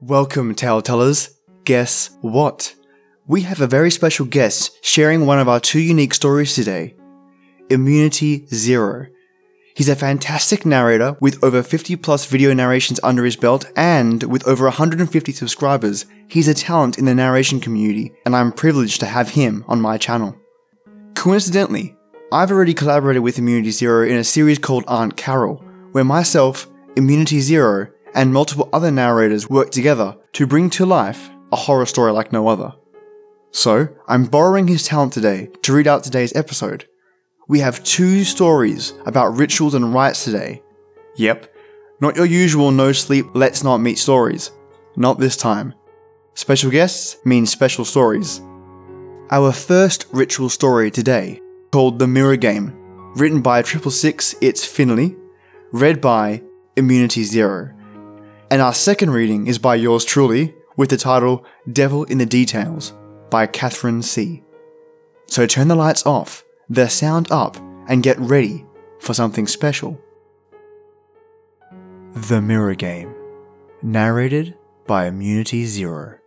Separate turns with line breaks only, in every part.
Welcome, Tale Tellers. Guess what? We have a very special guest sharing one of our two unique stories today. Immunity Zero. He's a fantastic narrator with over 50 plus video narrations under his belt, and with over 150 subscribers, he's a talent in the narration community, and I'm privileged to have him on my channel. Coincidentally, I've already collaborated with Immunity Zero in a series called Aunt Carol, where myself, Immunity Zero, and multiple other narrators work together to bring to life a horror story like no other. So, I'm borrowing his talent today to read out today's episode. We have two stories about rituals and rites today. Yep, not your usual no sleep, let's not meet stories. Not this time. Special guests means special stories. Our first ritual story today, called The Mirror Game, written by 666 It's Finley, read by Immunity Zero. And our second reading is by yours truly, with the title Devil in the Details, by Catherine C. So turn the lights off, the sound up, and get ready for something special. The Mirror Game, narrated by Immunity Zero.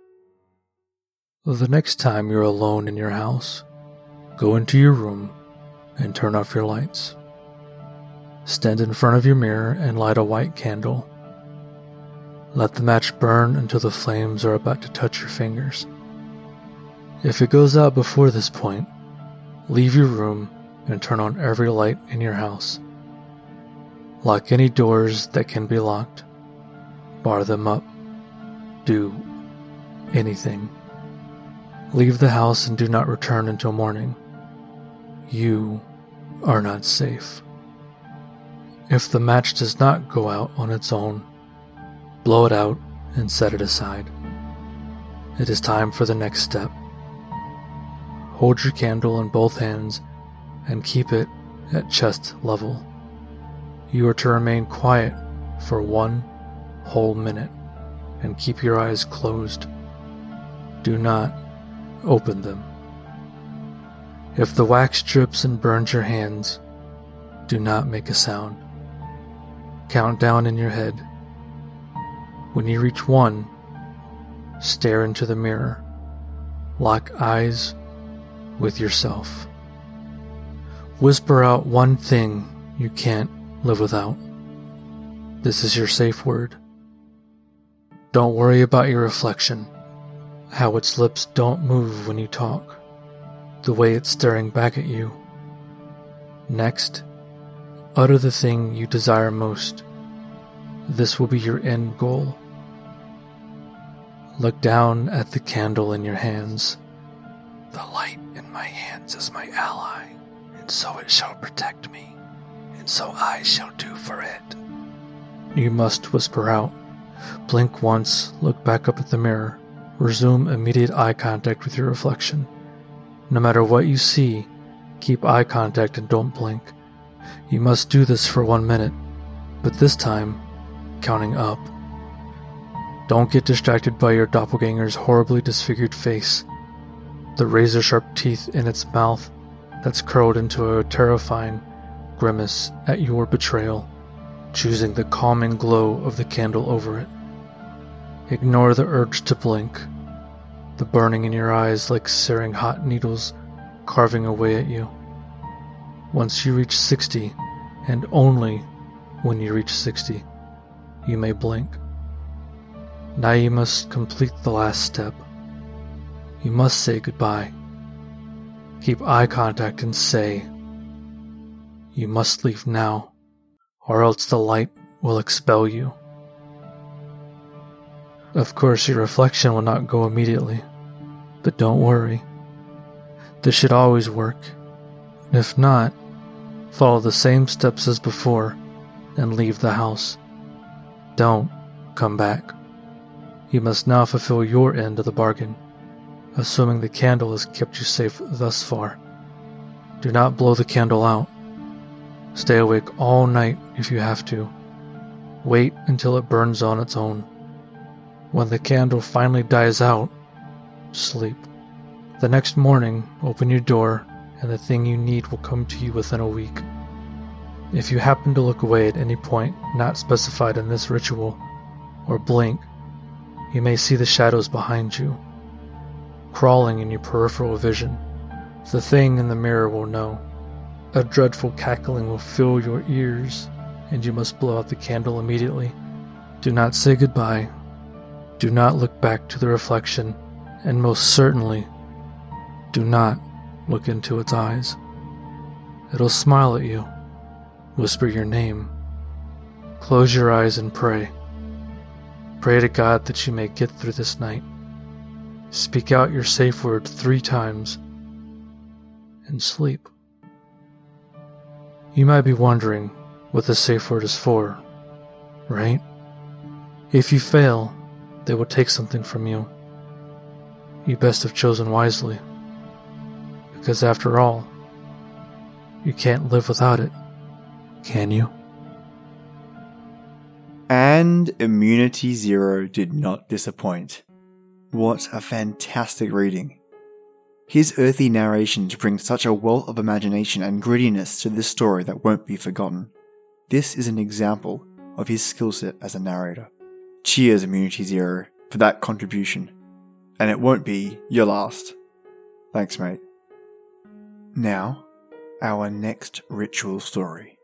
The next time you're alone in your house, go into your room and turn off your lights. Stand in front of your mirror and light a white candle. Let the match burn until the flames are about to touch your fingers. If it goes out before this point, leave your room and turn on every light in your house. Lock any doors that can be locked. Bar them up. Do anything. Leave the house and do not return until morning. You are not safe. If the match does not go out on its own, blow it out and set it aside. It is time for the next step. Hold your candle in both hands and keep it at chest level. You are to remain quiet for 1 whole minute and keep your eyes closed. Do not open them. If the wax drips and burns your hands, do not make a sound. Count down in your head. When you reach 1, stare into the mirror. Lock eyes with yourself. Whisper out one thing you can't live without. This is your safe word. Don't worry about your reflection, how its lips don't move when you talk, the way it's staring back at you. Next, utter the thing you desire most. This will be your end goal. Look down at the candle in your hands. The light in my hands is my ally, and so it shall protect me, and so I shall do for it. You must whisper out. Blink once, look back up at the mirror. Resume immediate eye contact with your reflection. No matter what you see, keep eye contact and don't blink. You must do this for 1 minute, but this time, counting up. Don't get distracted by your doppelganger's horribly disfigured face, the razor-sharp teeth in its mouth that's curled into a terrifying grimace at your betrayal, choosing the calming glow of the candle over it. Ignore the urge to blink, the burning in your eyes like searing hot needles carving away at you. Once you reach 60, and only when you reach 60, you may blink. Now you must complete the last step. You must say goodbye. Keep eye contact and say, you must leave now, or else the light will expel you. Of course, your reflection will not go immediately, but don't worry. This should always work. If not, follow the same steps as before and leave the house. Don't come back. You must now fulfill your end of the bargain, assuming the candle has kept you safe thus far. Do not blow the candle out. Stay awake all night if you have to. Wait until it burns on its own. When the candle finally dies out, sleep. The next morning, open your door, and the thing you need will come to you within a week. If you happen to look away at any point not specified in this ritual, or blink, You may see the shadows behind you, crawling in your peripheral vision. The thing in the mirror will know. A dreadful cackling will fill your ears, and you must blow out the candle immediately. Do not say goodbye. Do not look back to the reflection, and most certainly, do not look into its eyes. It'll smile at you, whisper your name. Close your eyes and pray. Pray to God that you may get through this night. Speak out your safe word 3 times and sleep. You might be wondering what the safe word is for, right? If you fail, they will take something from you. You best have chosen wisely, because after all, you can't live without it, can you?
And Immunity Zero did not disappoint. What a fantastic reading. His earthy narrations bring such a wealth of imagination and grittiness to this story that won't be forgotten. This is an example of his skill set as a narrator. Cheers, Immunity Zero, for that contribution. And it won't be your last. Thanks, mate. Now, our next ritual story.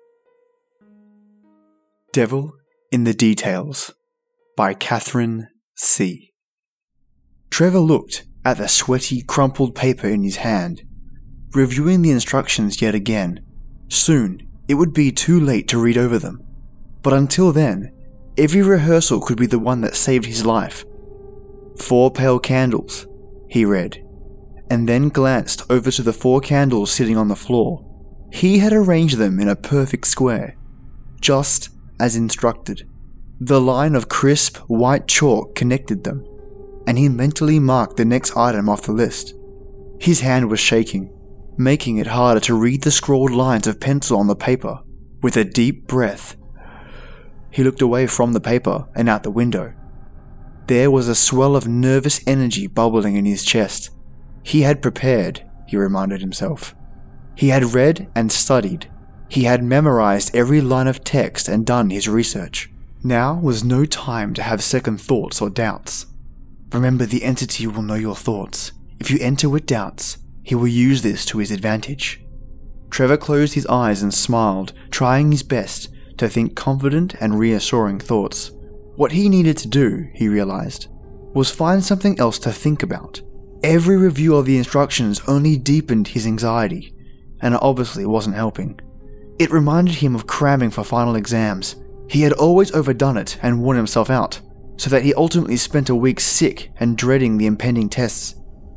Devil in the Details by Catherine C. Trevor looked at the sweaty, crumpled paper in his hand, reviewing the instructions yet again. Soon, it would be too late to read over them. But until then, every rehearsal could be the one that saved his life. 4 pale candles, he read, and then glanced over to the 4 candles sitting on the floor. He had arranged them in a perfect square, just as instructed. The line of crisp, white chalk connected them, and he mentally marked the next item off the list. His hand was shaking, making it harder to read the scrawled lines of pencil on the paper. With a deep breath, he looked away from the paper and out the window. There was a swell of nervous energy bubbling in his chest. He had prepared, he reminded himself. He had read and studied. He had memorized every line of text and done his research. Now was no time to have second thoughts or doubts. Remember, the entity will know your thoughts. If you enter with doubts, he will use this to his advantage. Trevor closed his eyes and smiled, trying his best to think confident and reassuring thoughts. What he needed to do, he realized, was find something else to think about. Every review of the instructions only deepened his anxiety, and it obviously wasn't helping. It reminded him of cramming for final exams. He had always overdone it and worn himself out, so that he ultimately spent a week sick and dreading the impending tests.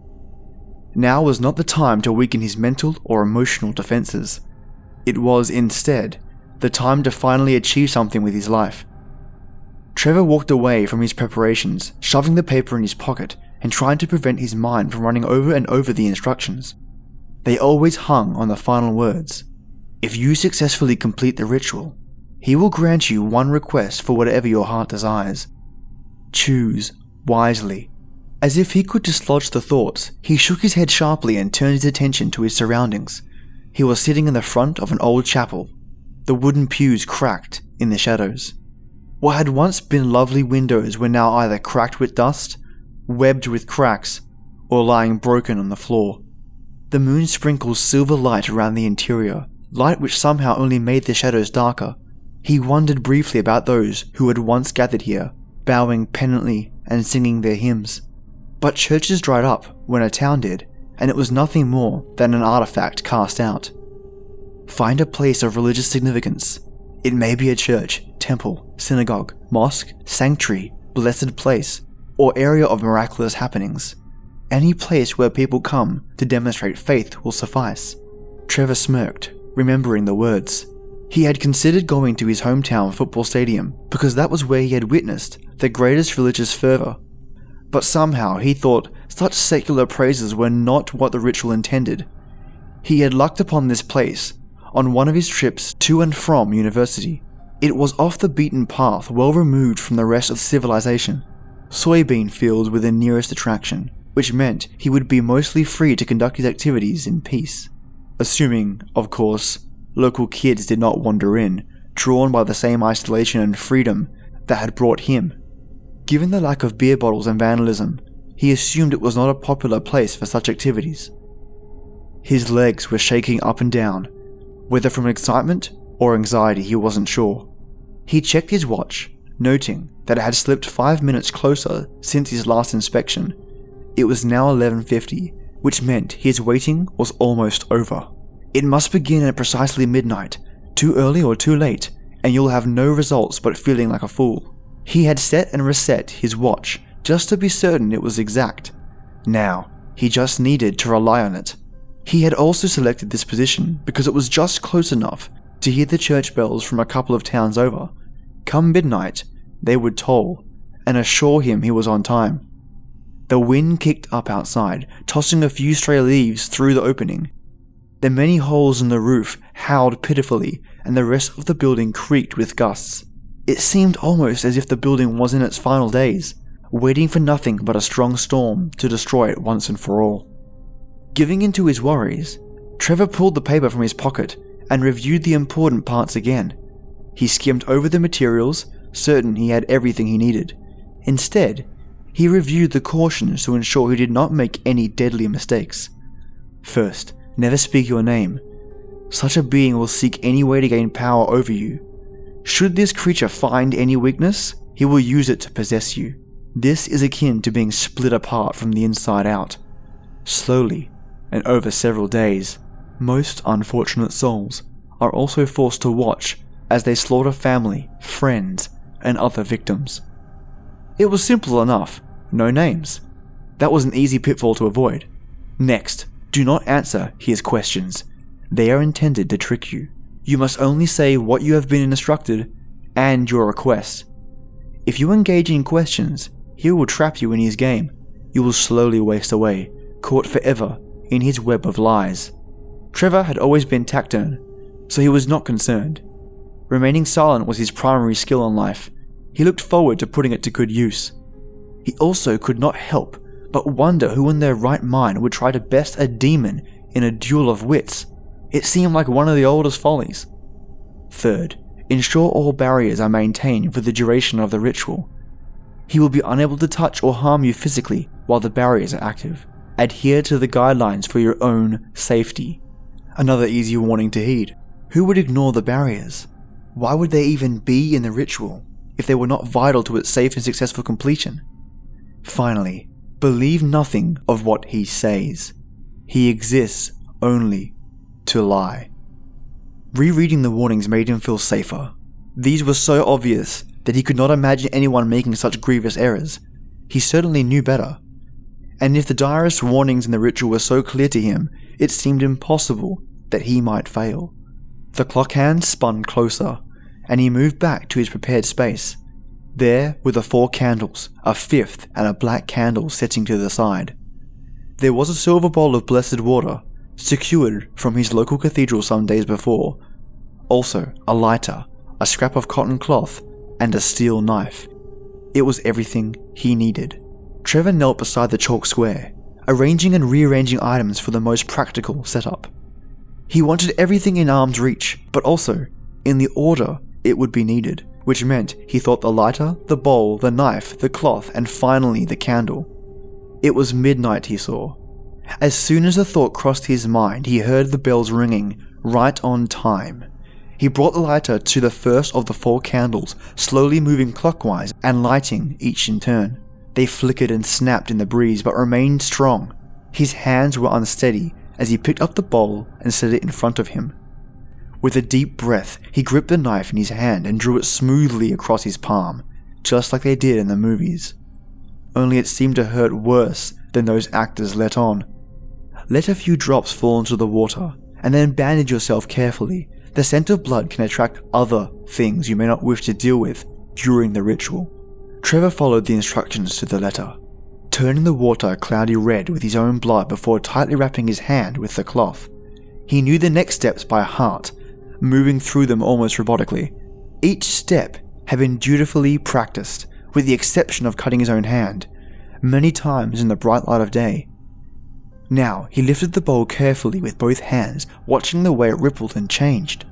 Now was not the time to weaken his mental or emotional defenses. It was, instead, the time to finally achieve something with his life. Trevor walked away from his preparations, shoving the paper in his pocket and trying to prevent his mind from running over and over the instructions. They always hung on the final words. If you successfully complete the ritual, he will grant you one request for whatever your heart desires. Choose wisely. As if he could dislodge the thoughts, he shook his head sharply and turned his attention to his surroundings. He was sitting in the front of an old chapel. The wooden pews cracked in the shadows. What had once been lovely windows were now either cracked with dust, webbed with cracks, or lying broken on the floor. The moon sprinkled silver light around the interior, light which somehow only made the shadows darker. He wondered briefly about those who had once gathered here, bowing penitently and singing their hymns. But churches dried up when a town did, and it was nothing more than an artifact cast out. Find a place of religious significance. It may be a church, temple, synagogue, mosque, sanctuary, blessed place, or area of miraculous happenings. Any place where people come to demonstrate faith will suffice. Trevor smirked, remembering the words. He had considered going to his hometown football stadium because that was where he had witnessed the greatest religious fervor. But somehow he thought such secular praises were not what the ritual intended. He had lucked upon this place on one of his trips to and from university. It was off the beaten path, well removed from the rest of civilization. Soybean fields were the nearest attraction, which meant he would be mostly free to conduct his activities in peace. Assuming, of course, local kids did not wander in, drawn by the same isolation and freedom that had brought him. Given the lack of beer bottles and vandalism, he assumed it was not a popular place for such activities. His legs were shaking up and down, whether from excitement or anxiety he wasn't sure. He checked his watch, noting that it had slipped 5 minutes closer since his last inspection. It was now 11:50, which meant his waiting was almost over. It must begin at precisely midnight, too early or too late, and you'll have no results but feeling like a fool. He had set and reset his watch just to be certain it was exact. Now, he just needed to rely on it. He had also selected this position because it was just close enough to hear the church bells from a couple of towns over. Come midnight, they would toll and assure him he was on time. The wind kicked up outside, tossing a few stray leaves through the opening. The many holes in the roof howled pitifully, and the rest of the building creaked with gusts. It seemed almost as if the building was in its final days, waiting for nothing but a strong storm to destroy it once and for all. Giving in to his worries, Trevor pulled the paper from his pocket and reviewed the important parts again. He skimmed over the materials, certain he had everything he needed. Instead, he reviewed the cautions to ensure he did not make any deadly mistakes. First, never speak your name. Such a being will seek any way to gain power over you. Should this creature find any weakness, he will use it to possess you. This is akin to being split apart from the inside out. Slowly, and over several days, most unfortunate souls are also forced to watch as they slaughter family, friends, and other victims. It was simple enough, no names. That was an easy pitfall to avoid. Next, do not answer his questions. They are intended to trick you. You must only say what you have been instructed and your request. If you engage in questions, he will trap you in his game. You will slowly waste away, caught forever in his web of lies. Trevor had always been taciturn, so he was not concerned. Remaining silent was his primary skill in life. He looked forward to putting it to good use. He also could not help but wonder who in their right mind would try to best a demon in a duel of wits. It seemed like one of the oldest follies. Third, ensure all barriers are maintained for the duration of the ritual. He will be unable to touch or harm you physically while the barriers are active. Adhere to the guidelines for your own safety. Another easy warning to heed. Who would ignore the barriers? Why would they even be in the ritual if they were not vital to its safe and successful completion? Finally, believe nothing of what he says. He exists only to lie. Rereading the warnings made him feel safer. These were so obvious that he could not imagine anyone making such grievous errors. He certainly knew better. And if the direst warnings in the ritual were so clear to him, it seemed impossible that he might fail. The clock hand spun closer, and he moved back to his prepared space. There were the 4 candles, a 5th and a black candle setting to the side. There was a silver bowl of blessed water, secured from his local cathedral some days before. Also, a lighter, a scrap of cotton cloth, and a steel knife. It was everything he needed. Trevor knelt beside the chalk square, arranging and rearranging items for the most practical setup. He wanted everything in arm's reach, but also in the order it would be needed, which meant he thought the lighter, the bowl, the knife, the cloth, and finally the candle. It was midnight, he saw. As soon as the thought crossed his mind, he heard the bells ringing, right on time. He brought the lighter to the first of the 4 candles, slowly moving clockwise and lighting each in turn. They flickered and snapped in the breeze but remained strong. His hands were unsteady as he picked up the bowl and set it in front of him. With a deep breath, he gripped the knife in his hand and drew it smoothly across his palm, just like they did in the movies. Only it seemed to hurt worse than those actors let on. Let a few drops fall into the water, and then bandage yourself carefully. The scent of blood can attract other things you may not wish to deal with during the ritual. Trevor followed the instructions to the letter, turning the water cloudy red with his own blood before tightly wrapping his hand with the cloth. He knew the next steps by heart, moving through them almost robotically. Each step had been dutifully practiced, with the exception of cutting his own hand, many times in the bright light of day. Now he lifted the bowl carefully with both hands, watching the way it rippled and changed.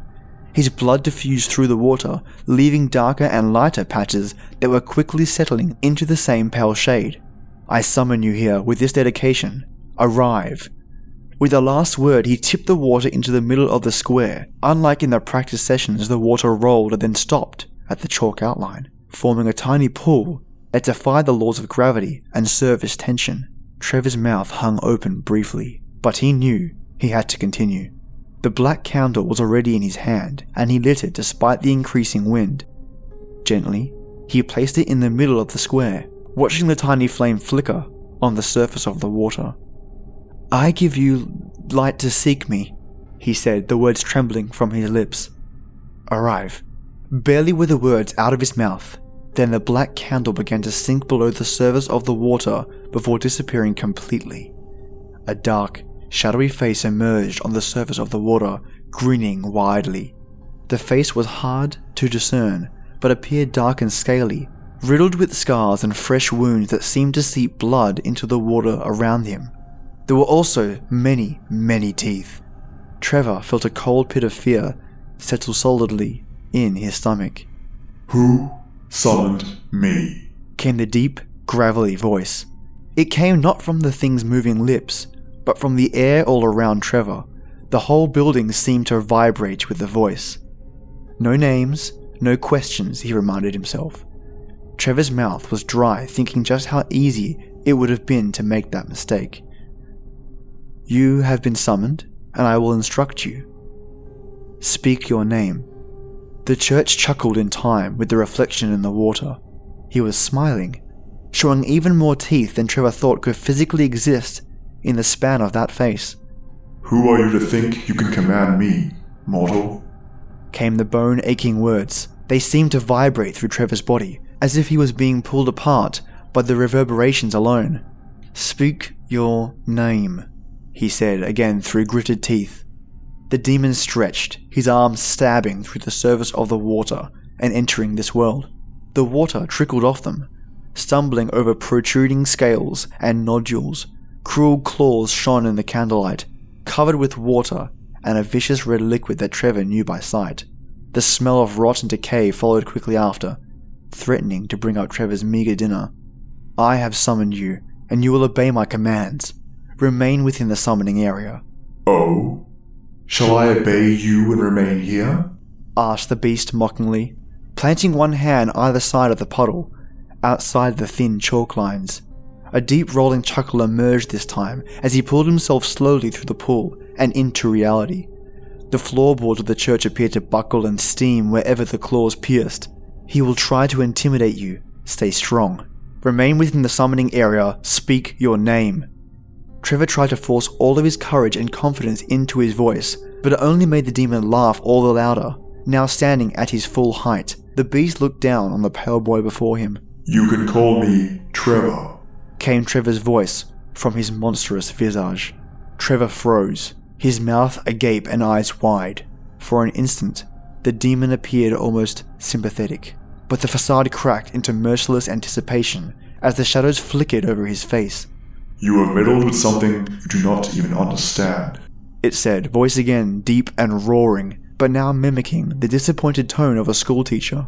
His blood diffused through the water, leaving darker and lighter patches that were quickly settling into the same pale shade. I summon you here with this dedication. Arrive. With the last word, he tipped the water into the middle of the square. Unlike in the practice sessions, the water rolled and then stopped at the chalk outline, forming a tiny pool that defied the laws of gravity and surface tension. Trevor's mouth hung open briefly, but he knew he had to continue. The black candle was already in his hand, and he lit it despite the increasing wind. Gently, he placed it in the middle of the square, watching the tiny flame flicker on the surface of the water. I give you light to seek me, he said, the words trembling from his lips. Arrive. Barely were the words out of his mouth, then the black candle began to sink below the surface of the water before disappearing completely. A dark, shadowy face emerged on the surface of the water, grinning widely. The face was hard to discern, but appeared dark and scaly, riddled with scars and fresh wounds that seemed to seep blood into the water around him. There were also many, many teeth. Trevor felt a cold pit of fear settle solidly in his stomach.
Who summoned me?
Came the deep, gravelly voice. It came not from the thing's moving lips, but from the air all around Trevor. The whole building seemed to vibrate with the voice. No names, no questions, he reminded himself. Trevor's mouth was dry, thinking just how easy it would have been to make that mistake. You have been summoned, and I will instruct you. Speak your name. The church chuckled in time with the reflection in the water. He was smiling, showing even more teeth than Trevor thought could physically exist in the span of that face.
Who are you to think you can command me, mortal?
Came the bone-aching words. They seemed to vibrate through Trevor's body, as if he was being pulled apart by the reverberations alone. Speak your name, he said again through gritted teeth. The demon stretched, his arms stabbing through the surface of the water and entering this world. The water trickled off them, stumbling over protruding scales and nodules. Cruel claws shone in the candlelight, covered with water and a vicious red liquid that Trevor knew by sight. The smell of rot and decay followed quickly after, threatening to bring up Trevor's meager dinner. I have summoned you, and you will obey my commands. Remain within the summoning area.
Oh? Shall I obey you and remain here?
Asked the beast mockingly, planting one hand either side of the puddle, outside the thin chalk lines. A deep rolling chuckle emerged this time as he pulled himself slowly through the pool and into reality. The floorboards of the church appeared to buckle and steam wherever the claws pierced. He will try to intimidate you. Stay strong. Remain within the summoning area. Speak your name. Trevor tried to force all of his courage and confidence into his voice, but it only made the demon laugh all the louder. Now standing at his full height, the beast looked down on the pale boy before him.
You can call me Trevor,
came Trevor's voice from his monstrous visage. Trevor froze, his mouth agape and eyes wide. For an instant, the demon appeared almost sympathetic, but the facade cracked into merciless anticipation as the shadows flickered over his face.
You have meddled with something you do not even understand,
it said, voice again deep and roaring, but now mimicking the disappointed tone of a schoolteacher.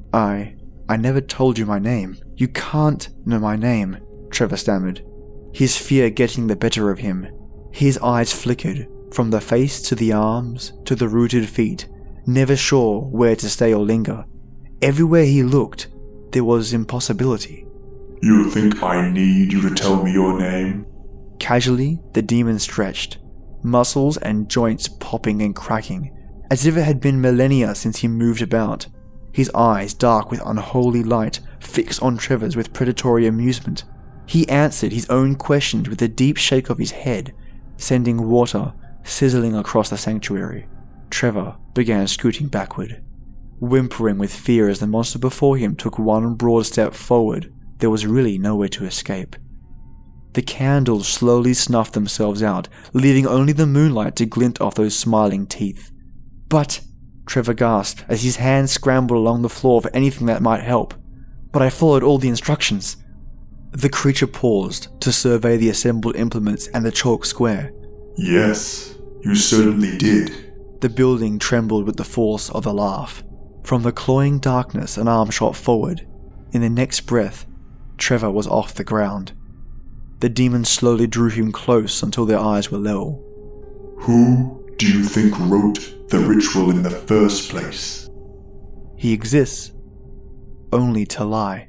I never told you my name. You can't know my name, Trevor stammered, his fear getting the better of him. His eyes flickered, from the face to the arms to the rooted feet, never sure where to stay or linger. Everywhere he looked, there was impossibility.
You think I need you to tell me your name?
Casually, the demon stretched, muscles and joints popping and cracking, as if it had been millennia since he moved about. His eyes, dark with unholy light, fixed on Trevor's with predatory amusement. He answered his own questions with a deep shake of his head, sending water sizzling across the sanctuary. Trevor began scooting backward, whimpering with fear as the monster before him took one broad step forward. There was really nowhere to escape. The candles slowly snuffed themselves out, leaving only the moonlight to glint off those smiling teeth. But, Trevor gasped as his hands scrambled along the floor for anything that might help. But I followed all the instructions. The creature paused to survey the assembled implements and the chalk square.
Yes, you certainly did.
The building trembled with the force of the laugh. From the clawing darkness, an arm shot forward. In the next breath, Trevor was off the ground. The demon slowly drew him close until their eyes were level.
Who do you think wrote the ritual in the first place?
He exists only to lie.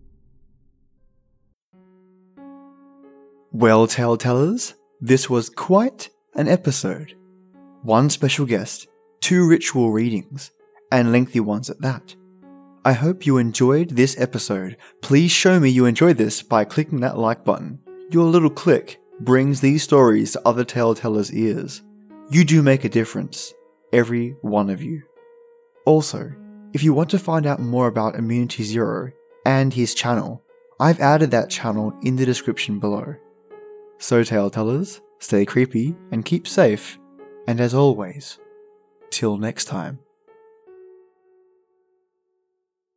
Well, tale-tellers, this was quite an episode. 1 special guest, 2 ritual readings, and lengthy ones at that. I hope you enjoyed this episode. Please show me you enjoyed this by clicking that like button. Your little click brings these stories to other tale-tellers' ears. You do make a difference, every one of you. Also, if you want to find out more about Immunity Zero and his channel, I've added that channel in the description below. So tale-tellers, stay creepy and keep safe, and as always, till next time.